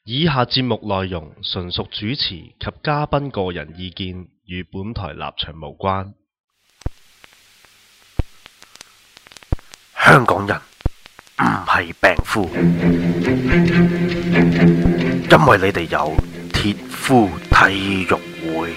以下節目內容純屬主持及嘉賓個人意見，與本台立場無關。 香港人唔係病夫，因為你哋有鐵夫體育會。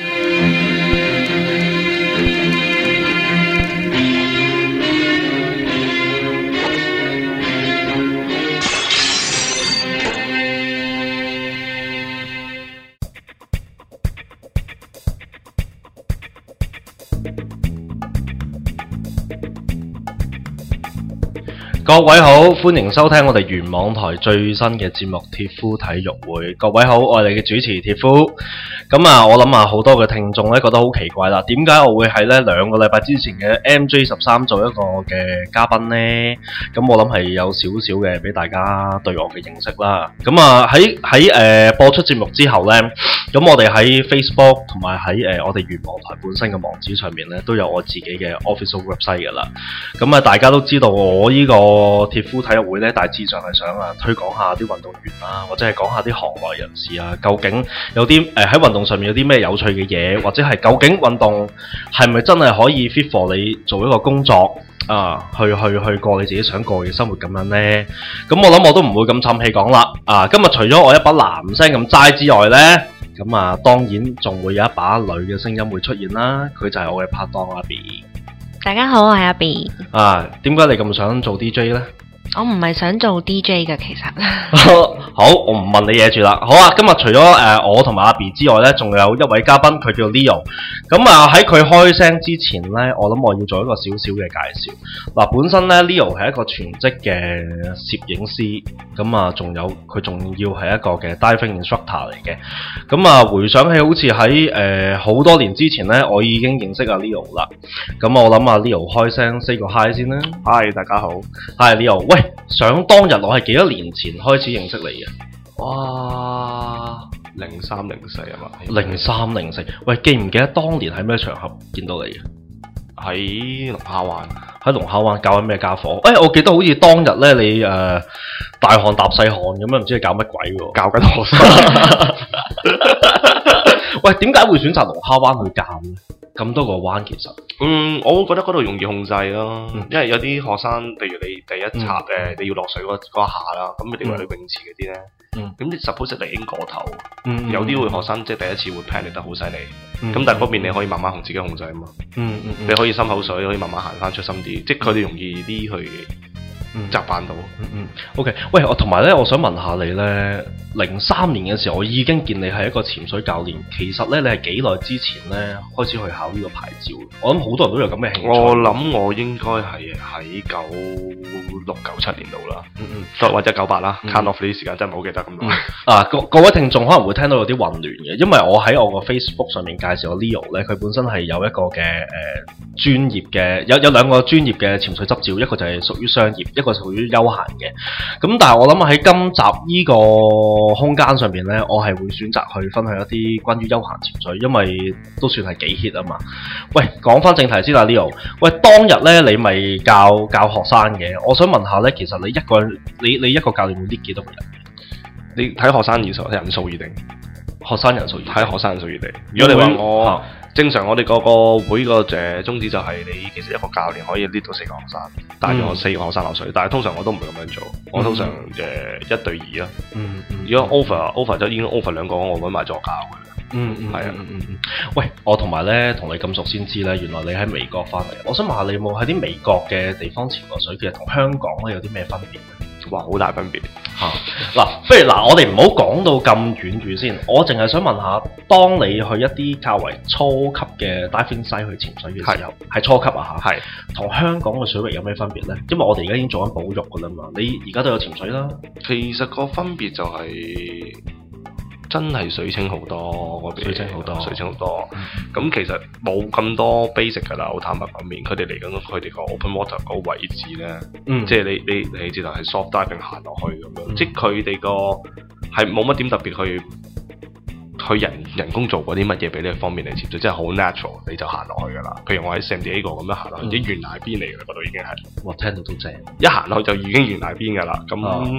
各位好，歡迎收聽我哋原網台最新嘅節目《鐵夫體育會》。各位好，我係你嘅主持鐵夫。我諗好多嘅聽眾咧覺得好奇怪啦，點解我會喺呢2個禮拜之前嘅 MJ13 做一個嘅嘉賓呢？咁我諗係有少少嘅俾大家對我嘅認識啦。喺播出節目之後呢，咁我哋喺 Facebook 同埋喺我哋原網台本身嘅網址上面呢，都有我自己嘅 official website 噶啦。大家都知道我呢個鐵夫體育會咧，大致上係想推廣下啲運動員啦，或者係講下啲行內人士啊，究竟有啲喺運動上面有啲咩有趣嘅嘢，或者係究竟運動係咪真係可以 fit for 你做一個工作啊？去過你自己想過嘅生活咁樣呢？咁我諗我都唔會咁氹氣講啦。今日除咗我一把男聲咁齋之外呢，當然仲會有一把女嘅聲音會出現啦。佢就係我嘅拍檔阿 B。 大家好，我係阿 B。 點解你咁想做 DJ 呢？ 我唔係想做 DJ 嘅，其實。 好，我唔問你嘢住啦。好啊，今日除咗我同埋阿 B 之外呢，仲有一位嘉賓，佢叫 Leo。喺佢開聲之前呢，我諗我要做一個少少嘅介紹。本身呢 Leo 係一個全職嘅攝影師，佢仲要係一個嘅 diving instructor 嚟嘅。回想起好似喺好多年之前呢，我已經認識阿 Leo 啦。我諗阿 Leo 開聲 say 個 hi 先啦。 Hi， 大家好。 Hi Leo，喂，想當日我係幾多年前開始認識你嘅？ 哇，03、04啊嘛 ，03、04，喂，記唔記得當年喺咩場合見到你嘅？ 喺龍蝦灣， 喺龍蝦灣教緊咩家課？我記得好似當日咧，你大汗搭細汗咁樣，唔知你搞乜鬼喎？ 教緊學生。 喂，點解會選擇龍蝦灣去教呢？咁多個灣其實， 我會覺得嗰度容易控制咯，因為有啲學生，譬如你第一插你要落水嗰下啦，咁你話你泳池嗰啲咧，咁你 suppose 你已經過頭，有啲會學生即係第一次會 panic 得好犀利，咁但係嗰邊你可以慢慢自己控制啊嘛，你可以深口水，可以慢慢行翻出心啲，即係佢哋容易啲去習慣到。 OK， 喂，同埋咧，我想問下你咧，03年嘅時候，我已經見你係一個潛水教練。其實咧，你係幾耐之前咧開始去考呢個牌照？我諗好多人都有咁嘅興趣。 我諗我應該係喺96、97年度啦，或者98啦，count off 呢啲時間真係唔好記得咁耐。 各位聽眾可能會聽到有啲混亂嘅，因為我喺我個 Facebook 上面介紹個 Leo 咧，佢本身係有一個嘅專業嘅，有2個專業嘅潛水執照，一個就係屬於商業，一個屬於休閒嘅。但係我諗喺今集呢個空間上面呢，我係會選擇去分享一啲關於休閒潛水，因為都算係幾 hit 啊嘛。喂，講翻正題先啦 Leo。喂，當日呢，你咪教學生嘅，我想問下呢，其實你一個教練會 lead 幾多個人？ 你睇學生人數而定， 學生人數睇學生人數而定。如果你話我正常，我哋個會個宗旨就係你其實一個教練可以 lead 到4個學生，帶住我4個學生落水。但係通常我都唔會咁樣做，我通常1對2啦。如果 over 就已經 over 2個，我揾埋助教嘅。係啊。 喂，我同埋咧同你咁熟先知咧，原來你喺美國翻嚟。我想問下你有冇喺啲美國嘅地方潛過水？其實同香港咧有啲咩分別咧？ 哇，好大分別不如我哋唔好講到咁遠住先。我淨係想問下，當你去一啲較為初級嘅 diving site 去潛水嘅時候，係初級啊嚇，同香港嘅水域有咩分別呢？因為我哋而家已經做緊保育噶啦嘛，你而家都有潛水啦。 其實個分別就係真係水清好多，水清好多。咁其實冇咁多 basic 噶啦，好坦白講面，佢哋嚟緊佢哋個 open water 嗰個位置咧，即係你直頭係 soft diving 行落去咁樣，即係佢哋個係冇乜點特別去人工做過啲乜嘢俾呢方面嚟潛水，即係好 natural， 你就行落去噶啦。譬如我喺 San Diego 咁樣行落去，啲懸崖邊嚟嘅嗰度已經係， 哇，聽到都正， 一行落去就已經懸崖邊噶啦。咁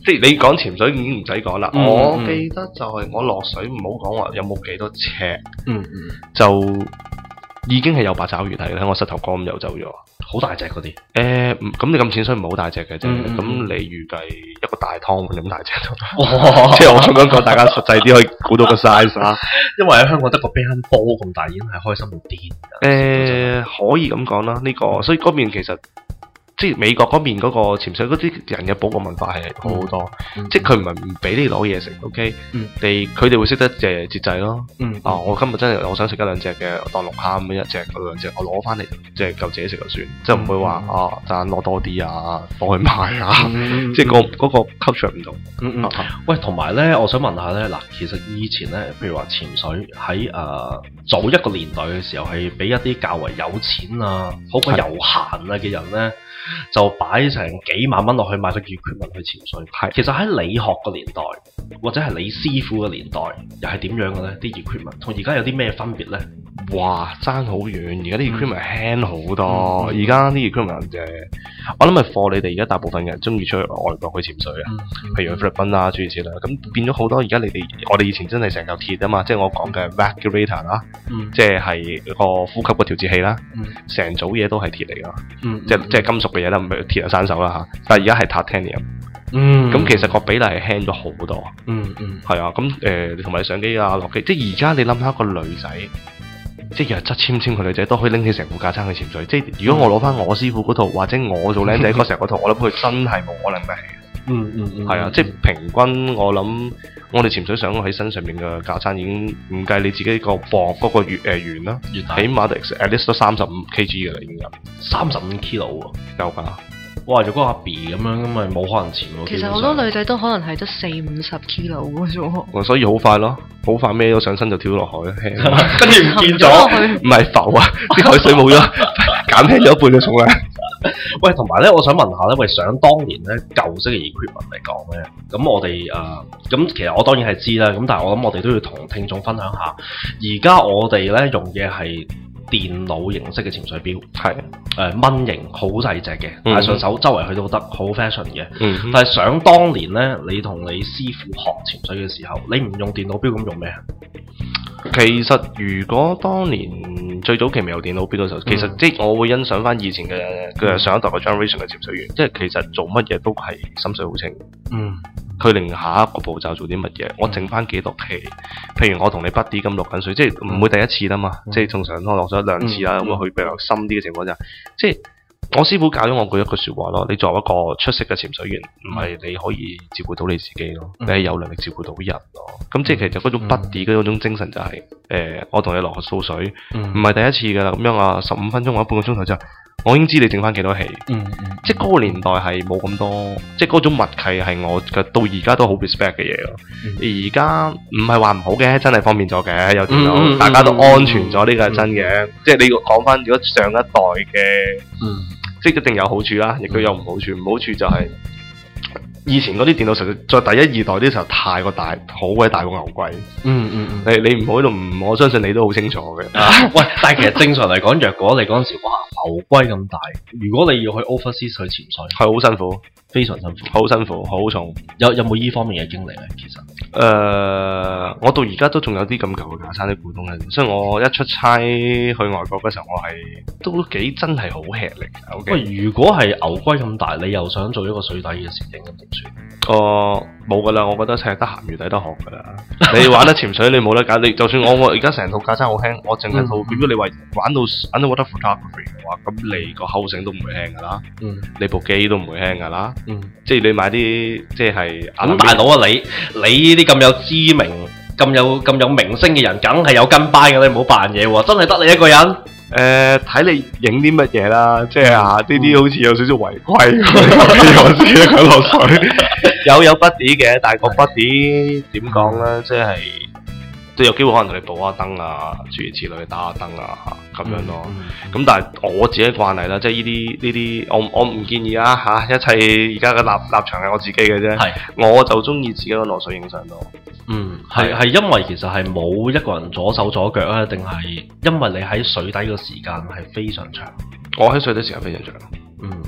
即係你講潛水已經唔使講啦。 嗯我記得就係我落水唔好講話有冇幾多尺， 嗯， 就已經係有八爪魚睇喺我膝頭哥咁游走咗。 好大隻嗰啲。 咁你咁淺水唔係好大隻嘅啫。 嗯咁你預計一個大湯咁大隻都， 哇即係我咁樣講，大家實際啲可以估到個 size 啦。 因為喺香港得個乒乓波咁大，已經係開心到癲。 可以咁講啦，呢個所以嗰邊其實即係美國嗰邊嗰個潛水嗰啲人嘅保護文化係好好多，即係佢唔係唔俾你攞嘢食 ，OK？佢哋會識得節制咯。我今日真係我想食一兩隻嘅，當龍蝦咁一隻嗰兩隻，我攞翻嚟即係夠自己食就算，即係唔會話賺攞多啲啊，攞去賣啊，即係嗰個 culture 唔同。 喂，同埋咧，我想問下咧，嗱，其實以前咧，譬如話潛水喺早一個年代嘅時候，係俾一啲較為有錢啊、好鬼悠閒啊嘅人咧，就擺成幾萬蚊落去買個 equipment 去潛水。係，其實喺你學嘅年代，或者係你師傅嘅年代，又係點樣嘅咧？啲 equipment 同而家有啲咩分別咧？ 哇，爭好遠！而家啲 equipment 輕好多，而家啲 equipment 我諗係貨你哋而家大部分人中意出去外國去潛水啊，譬如去菲律賓啊諸如此類，咁變咗好多。而家我哋以前真係成嚿鐵啊嘛，即係我講嘅 regulator 啦，即係個呼吸個調節器啦，成組嘢都係鐵嚟噶，即係金屬嘅嘢啦，唔係鐵啊生鏽啦嚇。但係而家係 titanium。咁其實個比例係輕咗好多。係啊，咁同埋相機啊落機，即係而家你諗下個女仔。即係弱質纖纖嘅女仔都可以拎起成副架撐去潛水。即係如果我攞翻我師傅嗰套，或者我做靚仔嗰時候嗰套，我諗佢真係冇可能得起。係啊，即係平均我諗我哋潛水上喺身上面嘅架撐已經唔計你自己個磅嗰個圓啦，起碼at least 都35 kg 嘅啦，已經有 35 kilo 喎， 有㗎。 哇！如果阿 B 咁樣咁咪冇可能潛喎。 其實好多女仔都可能係得40-50 kilo 嘅啫。 所以好快咯，好快孭咗上身就跳落海， 跟住唔見咗， 唔係浮啊！啲海水冇咗，減輕咗一半嘅重量。 喂，同埋咧，我想問下咧，喂，想當年咧舊式嘅 equipment 嚟講咧，咁我哋咁其實我當然係知啦，咁但係我諗我哋都要同聽眾分享下，而家我哋咧用嘅係電腦形式嘅潛水錶，係蚊型好細隻嘅，帶上手周圍去都得，好 fashion 嘅。但係想當年咧，你同你師傅學潛水嘅時候，你唔用電腦錶咁用咩？ 其實如果當年最早期未有電腦錶嘅時候，其實即係我會欣賞翻以前嘅上一代嘅 generation 嘅潛水員，即係其實做乜嘢都係心水好清。佢令下一個步驟做啲乜嘢，我剩翻幾多期。譬如我同你 buddy 咁落緊水，即係唔會第一次啦嘛，即係通常都落咗1-2次啦，咁去比較深啲嘅情況下，即係我師傅教咗我一句説話咯，你作為一個出色嘅潛水員，唔係你可以照顧到你自己咯，你係有能力照顧到人咯。咁即係其實嗰種 buddy 嗰種精神就係我同你落去掃水，唔係第一次㗎啦，咁樣啊15分鐘或者半個鐘頭之後，我已經知你剩翻幾多氣。即係嗰個年代係冇咁多，即係嗰種默契係我嘅到而家都好 respect 嘅嘢咯。而家唔係話唔好嘅，真係方便咗嘅，有電腦大家都安全咗，呢個係真嘅。即係你講翻如果上一代嘅，即係一定有好處啦，亦都有唔好處。唔好處就係以前嗰啲電腦實在在第一二代啲時候太過大，好鬼大個牛龜。你唔好喺度我相信你都好清楚嘅。 喂，但係其實正常嚟講，若果你嗰陣時哇牛龜咁大，如果你要去 overseas 去潛水，係好辛苦，非常辛苦，好辛苦，好重。有冇依方面嘅經歷咧？其實我到而家都仲有啲咁舊嘅架撐啲股東嘅，所以我一出差去外國嗰時候，我係都幾真係好吃力。 喂，如果係牛龜咁大，你又想做一個水底嘅攝影咁點算？ 冇噶啦，我覺得係得鹹魚抵得學噶啦。你玩得潛水，你冇得揀。你就算我而家成套架撐好輕，我淨係套。如果你話玩到 underwater photography 嘅話，咁你個後繩都唔會輕噶啦。你部機都唔會輕噶啦。即係你買啲即係咁大佬啊！你呢啲咁有知名、咁有明星嘅人，梗係有跟班嘅，你唔好扮嘢喎！真係得你一個人。 睇你影啲乜嘢啦，即係呢啲好似有少少違規咁，我自己一個落水有 buddy 嘅，但係個 buddy 點講咧，即係都有機會可能同你補下燈啊，諸如此類打下燈啊咁樣咯。咁但係我自己慣例啦，即係呢啲我唔建議啊嚇，一切而家嘅立場係我自己嘅啫。我就中意自己落水影相咯。 係因為其實係冇一個人左手左腳啊，定係因為你喺水底嘅時間係非常長？ 我喺水底時間非常長。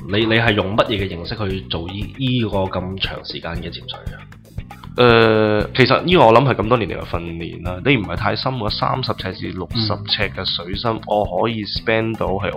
你係用乜嘢嘅形式去做呢個咁長時間嘅潛水啊？ 其實呢個我諗係咁多年嚟嘅訓練啦。你唔係太深嘅30尺至60尺嘅水深，我可以 spend 到係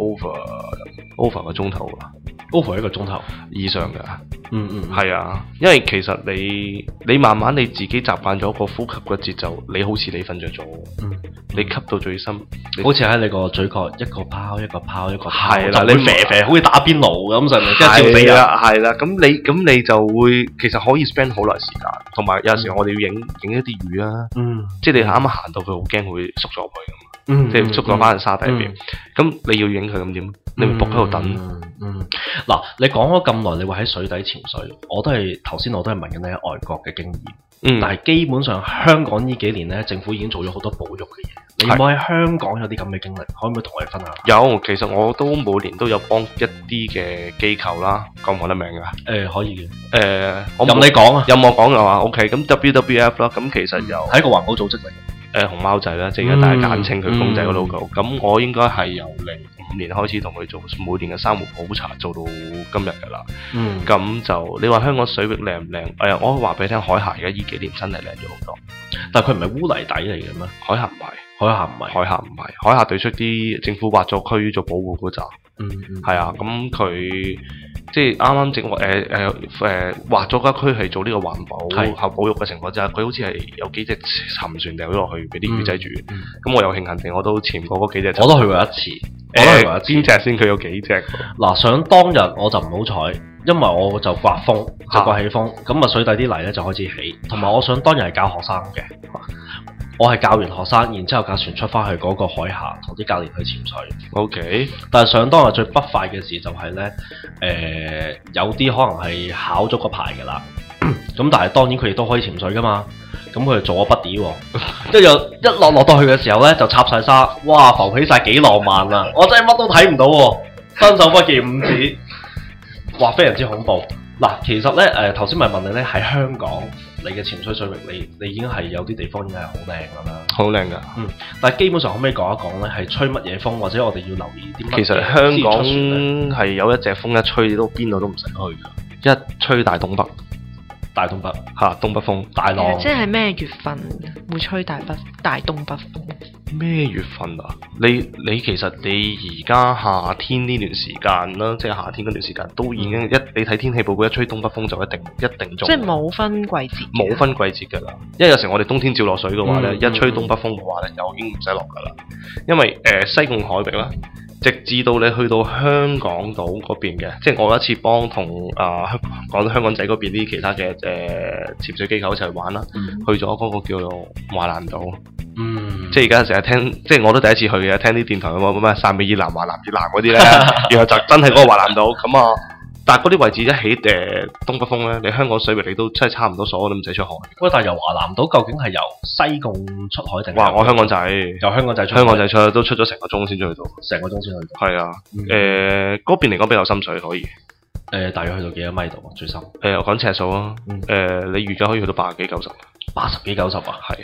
over 個鐘頭啊 over 一個鐘頭以上嘅。 係啊，因為其實你慢慢你自己習慣咗個呼吸嘅節奏，你好似你瞓着咗，你吸到最深， 好似喺你個嘴角一個拋一個拋一個拋， 係啦， 你肥肥好似打邊爐咁上面，即係照死人。 係啦，咁你就會其實可以 spend 好耐時間，同埋有陣時我哋要影一啲魚啊，即係你啱啱行到佢好驚會縮咗入去咁，即係縮咗翻去沙底入邊，咁你要影佢咁點？你咪仆喺度等。 嗱，你講咗咁耐，你會喺水底潛水，頭先我都係問緊你喺外國嘅經驗，但係基本上香港呢幾年咧，政府已經做咗好多保育嘅嘢。你有冇喺香港有啲咁嘅經歷？可唔可以同我哋分享？ 有，其實我都每年都有幫一啲嘅機構啦，講唔講得名㗎？ 可以嘅。 任你講啊，任我講嘅話 OK。咁 WWF 啦，咁其實又係一個環保組織嚟。 熊貓仔啦，即係而家大家簡稱佢公仔個 logo。咁我應該係由05年開始同佢做，每年嘅珊瑚普查做到今日㗎啦。咁就你話香港水域靚唔靚？我話俾你聽，海峽而家呢幾年真係靚咗好多。 但係佢唔係污泥底嚟嘅咩？ 海峽唔係，海峽對出啲政府劃咗區做保護嗰扎。係啊，咁佢即係啱正劃咗間區係做呢個環保後保育嘅情況之下，佢好似係有幾隻沉船掉咗落去俾啲魚仔住。咁我有慶幸地我都潛過嗰幾隻。我都去過一次。邊隻先？佢有幾隻？ 嗱，想當日我就唔好彩，因為我就刮風，刮起風，咁啊水底啲泥咧就開始起，同埋我想當日係教學生嘅。我係教完學生，然之後架船出翻去嗰個海峽，同啲教練去潛水。 OK， 但係上當日最不快嘅事就係呢，有啲可能係考咗個牌㗎啦，咁但係當然佢哋都可以潛水㗎嘛，咁佢哋做咗筆啲喎，即係一落到去嘅時候呢，就插晒沙，哇浮起晒幾浪漫啊！我真係乜都睇唔到喎，伸手不見五指，哇非常之恐怖。嗱，其實咧，頭先咪問你咧，喺香港你嘅潛水水域，你已經係有啲地方已經係好靚㗎啦， 好靚㗎。 但係基本上可唔可以講一講咧，係吹乜嘢風，或者我哋要留意啲乜嘢？ 其實香港係有一隻風一吹都邊度都唔使去㗎，一吹大東北嚇，東北風大浪。 即係咩月份會吹大東北風？ 咩月份啊？你其實你而家夏天呢段時間啦，即係夏天嗰段時間都已經你睇天氣報告一吹東北風就一定中。 即係冇分季節。 冇分季節㗎啦，因為有時我哋冬天照落水嘅話咧，一吹東北風嘅話咧，又已經唔使落㗎啦。因為西貢海域啦，直至到你去到香港島嗰邊嘅，即係我有一次幫同講香港仔嗰邊啲其他嘅潛水機構一齊玩啦，去咗嗰個叫做華南島。即係而家成日聽，即係我都第一次去嘅，聽啲電台咁咩汕尾以南、華南以南嗰啲咧，然後就真係嗰個華南島咁啊！但係嗰啲位置一起東北風咧，你香港水域你都真係差唔多所有都唔使出海。喂， 但係由華南島究竟係由西貢出海定？ 哇！我香港仔， 由香港仔出都出咗成個鐘先出去到， 成個鐘先去到。係啊，嗰邊嚟講比較深水可以。 大約去到幾多米度啊？最深？ 我講尺數啊。你預計可以去到80幾90。 80幾90啊？ 係。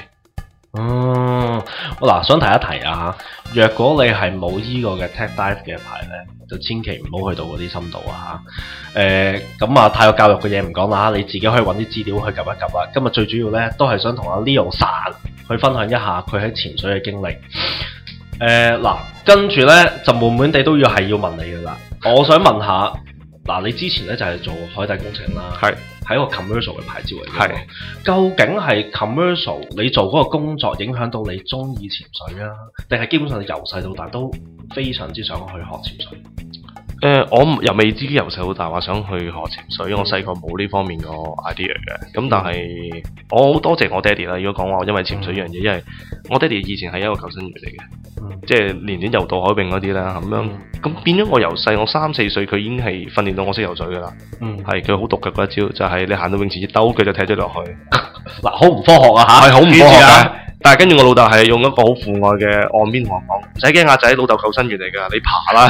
嗱，想提一提啊，若果你係冇依個嘅 Tech Dive 嘅牌咧，就千祈唔好去到嗰啲深度啊嚇。咁啊，太過教育嘅嘢唔講啦，你自己可以揾啲資料去 𥁤 一 𥁤 啦。今日最主要咧，都係想同阿 Leo 去分享一下佢喺潛水嘅經歷。嗱，跟住咧就悶地都要問你噶啦。我想問下，嗱，你之前咧就係做海底工程啦，係一個 commercial 嘅牌照嚟嘅。究竟係 commercial 你做嗰個工作影響到你中意潛水啊，定係基本上你由細到大都非常之想去學潛水？ 我又未至於由細到大話想去學潛水，因為我細個冇呢方面個 idea 嘅。咁但係我好多謝我爹哋啦。如果講話因為潛水呢樣嘢，因為我爹哋以前係一個救生員嚟嘅，即係年年遊渡海泳嗰啲啦咁樣。咁變咗我由細，我3、4歲佢已經係訓練到我識游水噶啦。係佢好毒嘅嗰一招，就係你行到泳池一兜佢就踢咗落去。嗱，好唔科學啊嚇！係好唔科學啊！但係跟住我老豆係用一個好父愛嘅岸邊同我講：唔使驚，阿仔，老豆救生員嚟㗎，你爬啦！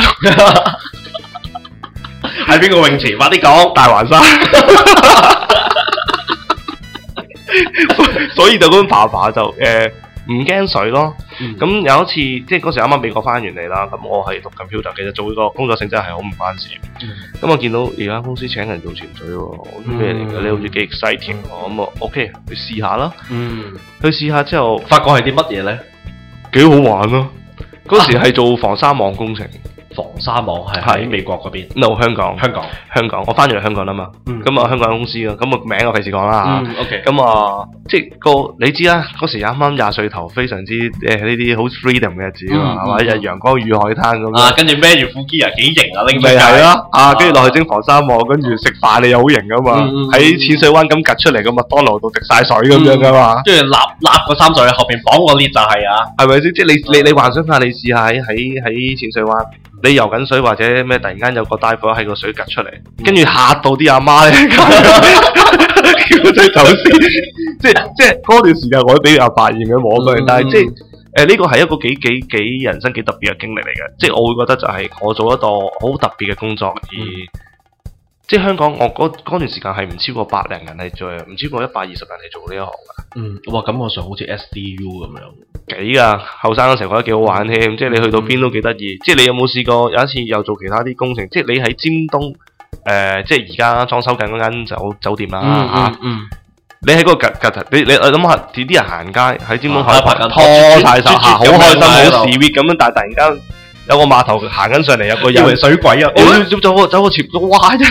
喺邊個泳池？快啲講！大環山。所以就咁爬就唔驚水咯。咁有一次即係嗰時啱啱美國翻完嚟啦，咁我係讀 computer，其實做呢個工作性質係好唔關事。咁我見到而家公司請人做潛水喎，咩嚟嘅？你好似幾 exciting 喎，咁啊 OK 去試下啦。去試下之後， 發覺係啲乜嘢咧？ 幾好玩咯！嗰時係做防沙網工程。 防沙網係喺美國嗰邊 ，no 香港，我翻咗嚟香港啦嘛，咁啊香港公司啊，咁個名我費事講啦嚇 ，OK， 咁啊即係你知啦，嗰時啱啱20歲頭，非常之呢啲好 freedom 嘅日子啊嘛，係嘛，日陽光與海灘咁啊， 跟住孭住副機啊，幾型啊，拎咪係咯，跟住落去蒸防沙網，跟住食飯你又好型噶嘛，喺淺水灣咁趌出嚟個麥當勞度滴晒水咁樣噶嘛， 跟住立個三水後邊綁個 lift 就係啊， 係咪先？即係你幻想下，你試下喺淺水灣。你游緊水或者咩，突然間有個大火喺個水趌出嚟，跟住嚇到啲阿媽咧，叫佢走先。即係嗰段時間，我都俾阿伯驗嘅摸佢，但係即係呢個係一個幾人生幾特別嘅經歷嚟嘅。即係我會覺得就係我做一個好特別嘅工作，而即係香港我嗰段時間係唔超過100人係做，唔超過120人係做呢一行嘅。 哇！感覺上好似 SDU 咁樣。 幾噶後生嗰時候覺得幾好玩添，即係你去到邊都幾得意。即係你有冇試過有一次又做其他啲工程？即係你喺尖東即係而家裝修緊嗰間酒店啦你喺嗰個你諗下啲人行街喺尖東海旁拖晒手好開心好 sweet 咁樣，但係突然間有個碼頭行緊上嚟，有個人以為水鬼啊！走個潛咗哇一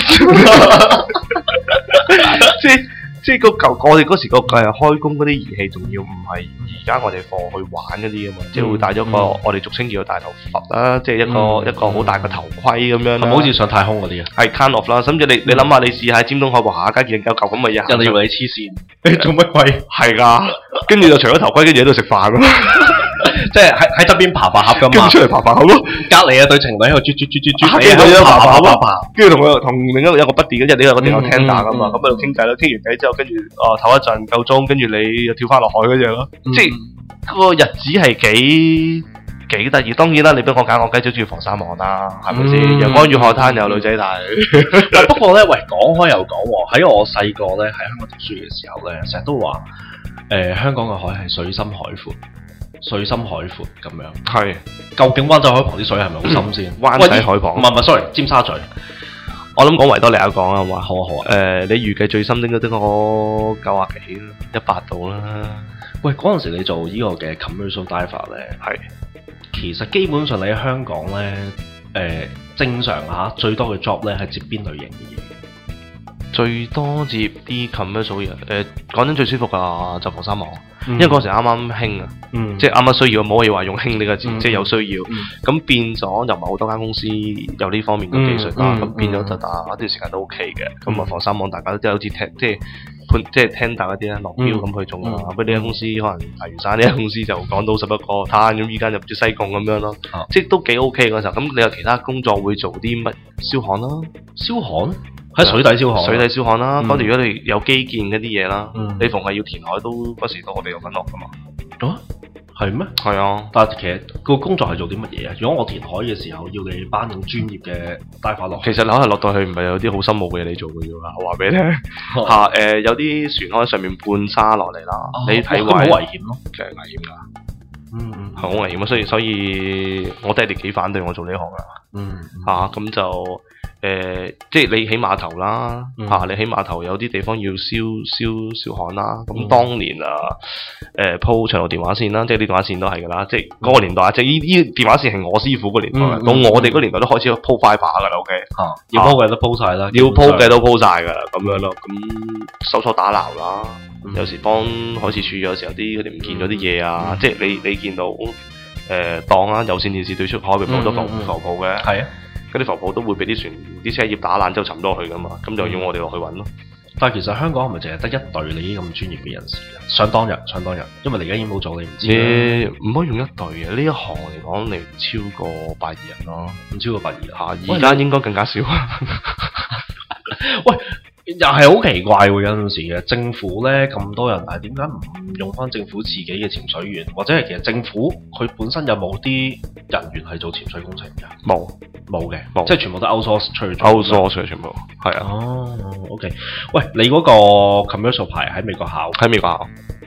即係我哋嗰時個開工嗰啲儀器，仲要唔係而家我哋放去玩嗰啲啊嘛，即係會戴咗個我哋俗稱叫做大頭佛啦，即係一個好大嘅頭盔咁樣。係咪好似上太空嗰啲啊？ 係 kind of 啦，甚至你諗下，你試下喺尖東海旁下街見嚿咁嘅嘢， 人哋以為你黐線，你做乜鬼？ 係㗎，跟住就除咗頭盔，跟住喺度食飯咯。 即係喺側邊爬盒咁嘛， 跟住出嚟爬盒咯。 隔離啊對情侶喺度啜， 跟住佢爬，跟住同另一個有個 buddy 嗰隻，你有個電話 Tender 噶嘛，咁喺度傾偈咯。傾完偈之後，跟住唞一陣夠鐘，跟住你又跳翻落海嗰隻咯。即係嗰個日子係幾得意。當然啦，你俾我揀，我梗係中意防沙網啦，係咪先？陽光與海灘有女仔睇。 不過咧，喂，講開又講喎，喺我細個咧喺香港讀書嘅時候咧，成日都話香港嘅海係水深海闊。水深海闊咁樣， 係究竟灣仔海旁啲水係咪好深先？ 灣仔海旁唔係 sorry， 尖沙咀。 我諗講維多利亞港啊嘛， 好啊。 你預計最深應該得我90幾啦，100度啦。 喂，嗰陣時你做呢個嘅 commercial diver 咧， 係其實基本上你喺香港咧，正常嚇最多嘅 job 咧係接邊類型嘅嘢？ 最多接啲 commercial 嘢，講真最舒服㗎就防沙網。因為嗰時啱啱興啊，即係啱啱需要，唔可以話用興呢個字，即係有需要。咁變咗又唔係好多間公司有呢方面嘅技術啦，咁變咗就打一段時間都 OK 嘅。咁啊防沙網大家都好似即係聽大嗰啲咧落標咁去做啊。不過呢間公司可能大嶼山呢間公司就講到11個攤，咁依家就唔知西貢咁樣咯，即係都幾 OK 嗰時候。咁你有其他工作會做啲乜？燒焊啦，燒焊。喺水底燒焊，水底燒焊啦。嗰如果你有基建嗰啲嘢啦，你逢係要填海都嗰時都我哋有份落噶嘛。啊，係咩？係啊。但係其實個工作係做啲乜嘢啊？如果我填海嘅時候要你班用專業嘅帶法落，其實可能落到去唔係有啲好深奧嘅嘢你做嘅啫嘛。我話俾你聽嚇，有啲船喺上面半沙落嚟啦，你睇壞好危險咯，其實危險㗎。係好危險啊！所以我爹哋幾反對我做呢行㗎。咁就。即係你起碼頭啦，你起碼頭有啲地方要燒焊啦。咁當年鋪長途電話線啦，即係啲電話線都係噶啦。即係嗰個年代，即係呢電話線係我師傅個年代，到我哋嗰年代都開始鋪 fiber 噶啦。OK，要鋪嘅都鋪晒啦，要鋪嘅都鋪晒噶啦，咁樣咯。咁手錯打撈啦，有時幫海事處有時候啲佢哋唔見咗啲嘢啊，即係你見到當啊有線電視對出海域好多浮泡嘅，係啊。嗰啲浮泡都會俾啲船啲車葉打爛之後沉咗去噶嘛，咁就要我哋落去揾咯。但係其實香港係咪淨係得一隊你啲咁專業嘅人士嘅？想當日，因為你而家已經冇做，你唔知。唔可以用一隊嘅，呢一行嚟講，你唔超過120人咯，唔超過120嚇。而家應該更加少。喂！又係好奇怪喎，有陣時嘅政府咧咁多人，但係點解唔用翻政府自己嘅潛水員，或者係其實政府佢本身有冇啲人員係做潛水工程㗎？冇嘅，即係全部都 outsource 出去做。outsource 出去全部係啊。哦，OK。喂，你嗰個 commercial 牌喺美國考？喺美國考。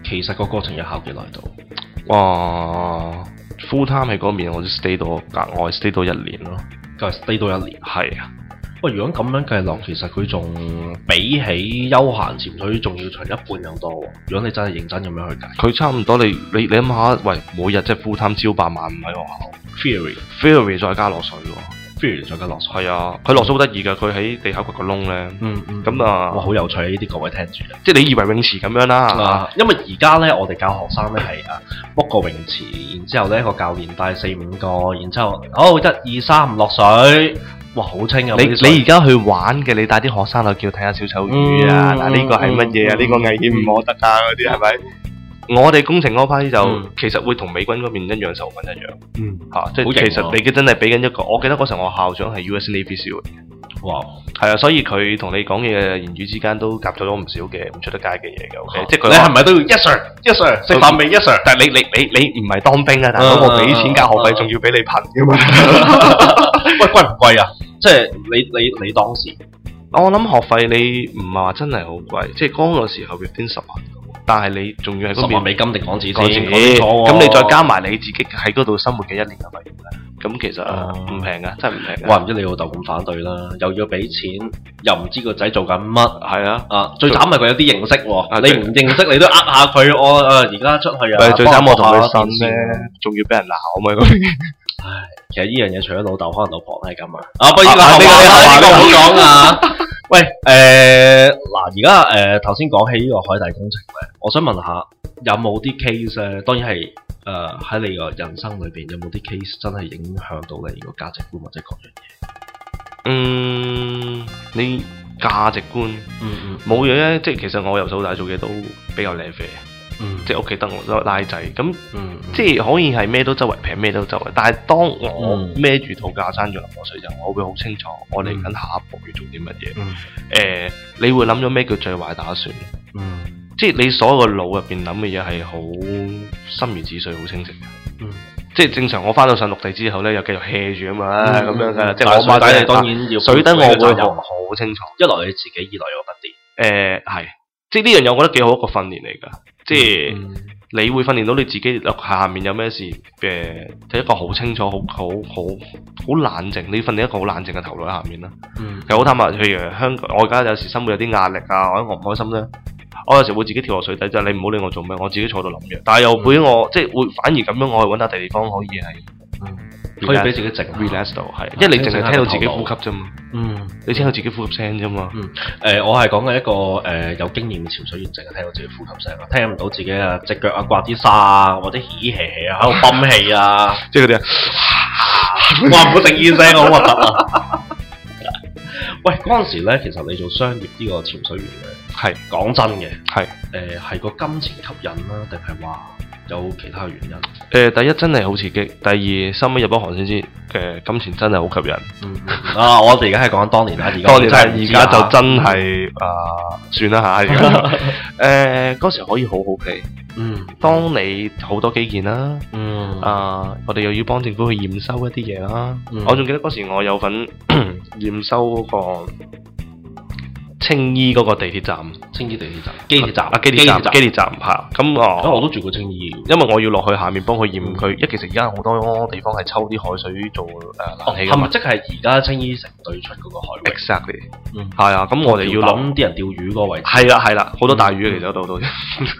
其實個過程要考幾耐到？ 哇！full time 喺嗰邊，我都 stay 到額外 stay 到1年咯， 就係 stay 到1年。 係啊。 喂，如果咁樣計落，其實佢仲比起休閒潛水仲要長1半咁多喎。如果你真係認真咁樣去計， 佢差唔多你諗下，喂，每日即係 full time 朝8晚喺學校 theory 再加落水喎 ，theory 再加落水。 係啊，佢落水好得意㗎，佢喺地下掘個窿咧。咁啊， 哇，好有趣啊！呢啲各位聽住， 即係你以為泳池咁樣啦。 因為而家咧，我哋教學生咧係book 個泳池，然之後咧個教練帶4-5個，然之後好1、2、3落水。哇，好清啊！ 你而家去玩嘅，你帶啲學生去叫睇下小丑魚啊！嗱，呢個係乜嘢啊？呢個危險唔可得啊！嗰啲係咪？我哋工程嗰批就其實會同美軍嗰邊一樣受訓一樣。即係其實你真係俾緊一個，我記得嗰時我校長係 US Navy SEAL 嚟嘅。哇！係啊，所以佢同你講嘢嘅言語之間都夾咗唔少嘅唔出得街嘅嘢嘅。OK，即係佢。你係咪都要 Yes sir 食飯未 Yes sir？但係你唔係當兵啊，大佬，我俾錢交學費，仲要俾你噴㗎嘛？ 喂，貴唔貴啊？即係你當時， 我諗學費你唔係話真係好貴，即係嗰個時候within 10萬，但係你仲要係 10萬美金定港紙先？ 咁你再加埋你自己喺嗰度生活嘅1年嘅費用咧，咁其實唔平㗎，真係唔平。 哇！唔知你老豆咁反對啦，又要俾錢，又唔知個仔做緊乜， 係啊！ 最慘係佢有啲認識喎，你唔認識你都下佢，我而家出去啊！ 最慘我同佢呻咧，仲要俾人鬧啊嘛嗰邊。 唉，其實呢樣嘢除咗老豆，可能老婆都係咁啊！不如呢個唔好講啊！喂，嗱，而家頭先講起呢個海底工程咧，我想問下有冇啲 case 咧？當然係喺你個人生裏邊有冇啲 case 真係影響到你個價值觀或者各樣嘢？ 你價值觀冇嘢咧，即係其實我由細到大做嘢都比較靚啡。即係屋企得我拉仔，咁即係可以係咩都周圍平，咩都周圍。但係當我孭住套架撐住落水就，我會好清楚我嚟緊下一步要做啲乜嘢。你會諗咗咩叫最壞打算？即係你所有個腦入邊諗嘅嘢係好心如止水，好清晰嘅。即係正常，我翻到上陸地之後咧，又繼續 hea 住啊嘛，咁樣嘅。即係我水底當然要水底，我會好清楚。一來你自己，二來我不掂。係，即係呢樣嘢，我覺得幾好一個訓練嚟㗎。即係你會訓練到你自己下面有咩事睇一個好清楚、好冷靜。你訓練一個好冷靜嘅頭腦喺下面啦。其實好坦白，譬如香港，我而家有時生活有啲壓力啊，或者我唔開心咧，我有時會自己跳落水底，就係你唔好理我做咩，我自己坐度諗嘢。但係又俾我即係會反而咁樣，我去揾下地方可以係可以俾自己靜 relax 到，係，因為你淨係聽到自己呼吸啫嘛。你聽到自己呼吸聲啫嘛。 我係講緊一個有經驗嘅潛水員，淨係聽到自己呼吸聲啊，聽唔到自己啊隻腳啊刮啲沙啊，或者起氣啊喺度泵氣啊， 即係嗰啲啊。 哇！唔好整煙聲，好核突啊！喂，嗰陣時咧，其實你做商業呢個潛水員咧，係講真嘅，係個金錢吸引啦，定係話有其他原因？ 第一真係好刺激，第二收尾入咗行先知，金錢真係好吸引。 我哋而家係講緊當年啦，而家就真係算啦嚇，而家嗰時可以好好 play。當你好多基建啦，我哋又要幫政府去驗收一啲嘢啦。我仲記得嗰時我有份驗收嗰個青衣嗰個地鐵站， 青衣地鐵站、機鐵站、 機鐵站嚇。咁我都住過青衣， 因為我要落去下面幫佢驗佢。其實而家好多地方係抽啲海水做冷氣㗎嘛。 即係而家青衣城對出嗰個海域 ？Exactly。係啊，咁我哋要諗啲人釣魚嗰個位置。 係啦，好多大魚其實嗰度都。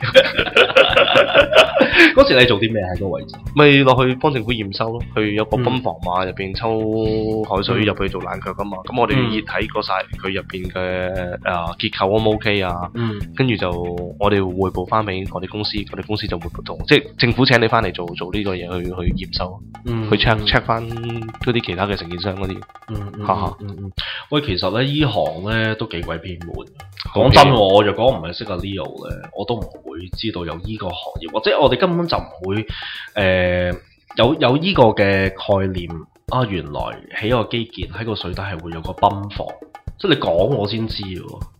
嗰時你做啲咩喺嗰個位置？ 咪落去幫政府驗收咯，去有個泵房嘛，入邊抽海水入去做冷卻噶嘛。咁我哋要熱睇過晒佢入邊嘅結構 O 唔 OK 啊？跟住就我哋匯報翻俾我哋公司，我哋公司就匯報到，即係政府請你翻嚟做呢個嘢去驗收，去 check 翻嗰啲其他嘅承建商嗰啲。喂，其實咧呢行咧都幾鬼偏門。講真，我若果唔係識阿 Leo 咧，我都唔會知道有呢個行業，或者我哋根本就唔會有呢個嘅概念啊！原來起個基建喺個水底係會有個泵房，即係你講我先知喎。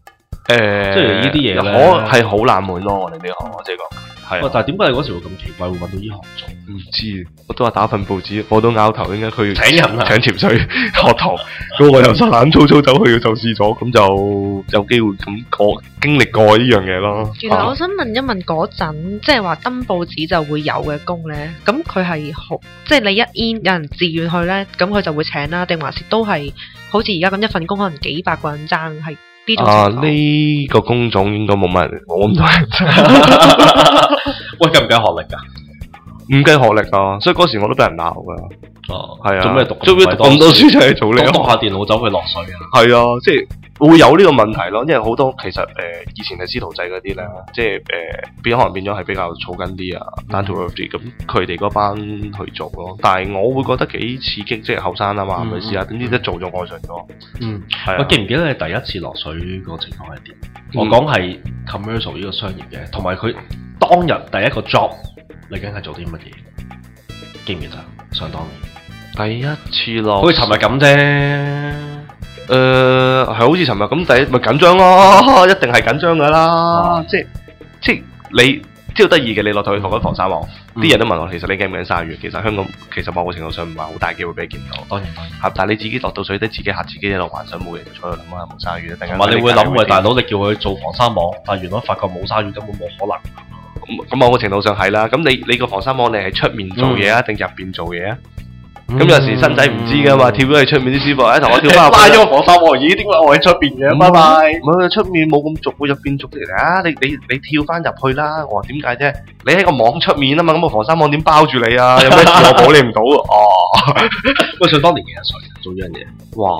即係呢啲嘢咧係好冷門咯。我哋呢行我即係講係喂，但係點解你嗰時會咁奇怪會揾到呢行做？ 唔知，我都話打份報紙，我都拗頭，點解佢請人啊請潛水學徒，咁我又實懶粗粗走去就試咗，咁就有機會咁我經歷過呢樣嘢咯。 其實我想問一問嗰陣，即係話登報紙就會有嘅工咧，咁佢係好，即係你一 in 有人自願去咧，咁佢就會請啦，定還是都係好似而家咁一份工可能幾百個人爭係呢種情況？ 呢個工種應該冇乜人，冇咁多人爭。 喂，計唔計學歷㗎？ 唔計學歷啊，所以嗰時我都俾人鬧噶。 哦， 係啊， 做咩讀咁多書就係做呢？ 讀下電腦走去落水啊？ 係啊，即係會有呢個問題咯。因為好多其實以前係師徒制嗰啲咧，即係可能變咗係比較草根啲啊 down to earth 啲咁，佢哋嗰班去做咯。但係我會覺得幾刺激，即係後生啊嘛，咪試下點知一做就愛上咗。 嗯， 係啊。 我記唔記得你第一次落水個情況係點？我講係 commercial 呢個商業嘅，同埋佢當日第一個 job，你梗係做啲乜嘢？記唔記得？想當年第一次落， 好似尋日咁啫。 係好似尋日咁，咪緊張咯，一定係緊張噶啦。即係你知道得意嘅，你落台去學緊防沙網，啲人都問我，其實你驚唔驚鯊魚？其實香港其實某個程度上唔係好大機會俾你見到。當然，但係你自己落到水底，自己嚇自己喺度幻想冇嘢，就坐喺度諗下冇鯊魚。同埋你會諗，喂大佬，你叫佢做防沙網，但係原來發覺冇鯊魚，根本冇可能。咁某個程度上係啦。咁你個防沙網，你係出面做嘢啊，定入邊做嘢啊？咁有時新仔唔知噶嘛，跳咗去出面啲師傅，同我跳翻拉咗個防沙網，咦？點解我喺出邊嘅？拜拜。唔係出面冇咁俗，入邊俗啲嚟啊！你跳翻入去啦。我話點解啫？你喺個網出面啊嘛，咁個防沙網點包住你啊？有咩事我保你唔到啊？ 喂，想當年幾多歲做呢樣嘢？ 哇，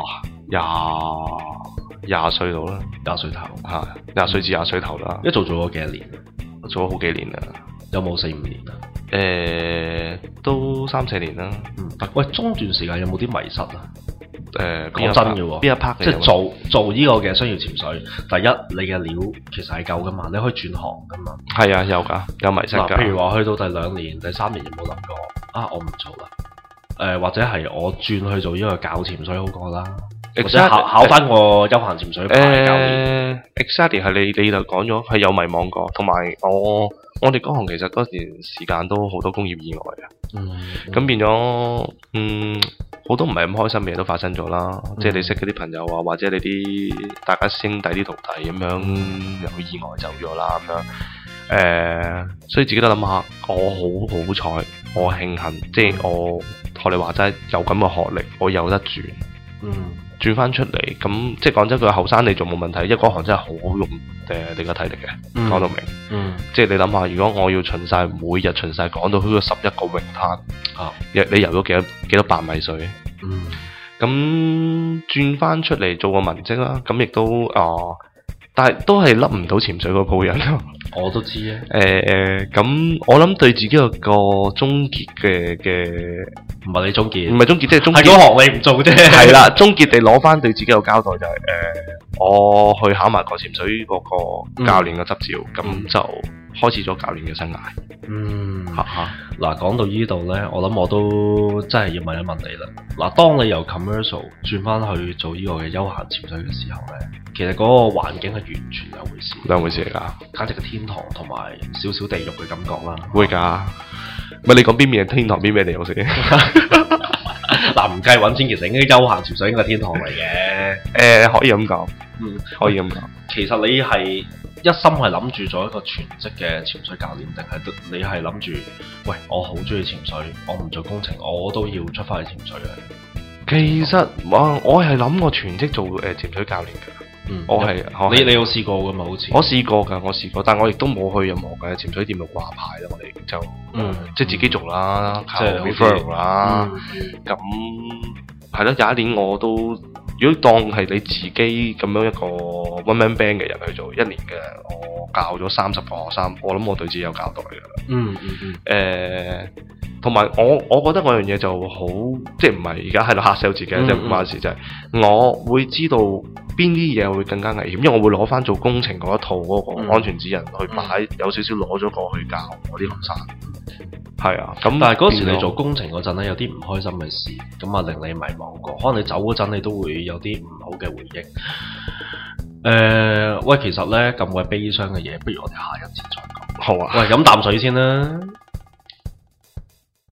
廿歲到啦 ，20歲頭嚇，20歲至20歲頭啦。 一做咗幾多年？ 做咗好幾年啦。 有冇4-5年啊？ 都3-4年啦。 喂，中段時間有冇啲迷失啊？ 講真嘅喎， 邊一 part 即係做呢個嘅商業潛水，第一你嘅料其實係夠噶嘛，你可以轉行噶嘛。係啊，有㗎，有迷失㗎。 譬如話去到第2年、第3年，有冇諗過啊？我唔做啦。或者係我轉去做呢個教潛水好過啦。或者考翻個休閒潛水牌教練。 exactly 係你就講咗係有迷茫過，同埋我哋嗰行其實嗰段時間都好多工業意外嘅。咁變咗好多唔係咁開心嘅嘢都發生咗啦。即係你識嗰啲朋友啊，或者你啲大家兄弟啲徒弟咁樣有意外走咗啦咁樣。所以自己都諗下，我好彩，我慶幸，即係我學你話齋有咁嘅學歷，我有得轉。轉翻出嚟，咁即係講真，佢後生你做冇問題，因為嗰行真係好用你個體力嘅，講到明。即係你諗下，如果我要每日巡晒港島區11個泳灘，你游咗幾多百米水？咁轉翻出嚟做個文職啦，咁亦都但係都係甩唔到潛水嗰鋪人。 我都知啊。 咁我諗對自己有個終結嘅， 唔係你終結， 唔係終結，即係終結。 係嗰行你唔做啫。係啦，終結地攞翻對自己有交代就係我去考埋個潛水嗰個教練嘅執照，咁就開始咗教練嘅生涯。嗱，講到呢度呢，我諗我都真係要問一問你啦。嗱，當你由 commercial 轉翻去做呢個嘅休閒潛水嘅時候呢，其實嗰個環境係完全兩回事嚟㗎，簡直係天堂同埋少少地獄嘅感覺啦。會㗎，咪你講邊面係天堂，邊面地獄先？嗱，唔計揾錢，其實應該休閒潛水應該係天堂嚟嘅。可以咁講，可以咁講。其實你係一心係諗住做一個全職嘅潛水教練，定係你係諗住，喂，我好中意潛水，我唔做工程，我都要出翻去潛水嘅。其實我係諗過全職做潛水教練嘅。我係你有試過噶嘛？好似我試過㗎，但我亦都冇去任何嘅潛水店度掛牌啦。我哋就即係自己做啦，即係 referral 啦。咁係咯，有一年我都如果當係你自己咁樣一個 one man band 嘅人去做1年嘅，我教咗30個學生，我諗我對自己有交代㗎。同埋我覺得嗰樣嘢就好，即係唔係而家喺度 hard sell 自己，即係唔關事，就係我會知道邊啲嘢會更加危險，因為我會攞翻做工程嗰一套嗰個安全指引去擺，有少少攞咗過去教我啲學生。係啊，咁但係嗰時你做工程嗰陣咧，有啲唔開心嘅事，咁啊令你迷茫過，可能你走嗰陣你都會有啲唔好嘅回憶。 喂，其實咧咁鬼悲傷嘅嘢，不如我哋下一節再講。 好啊， 喂，飲啖水先啦。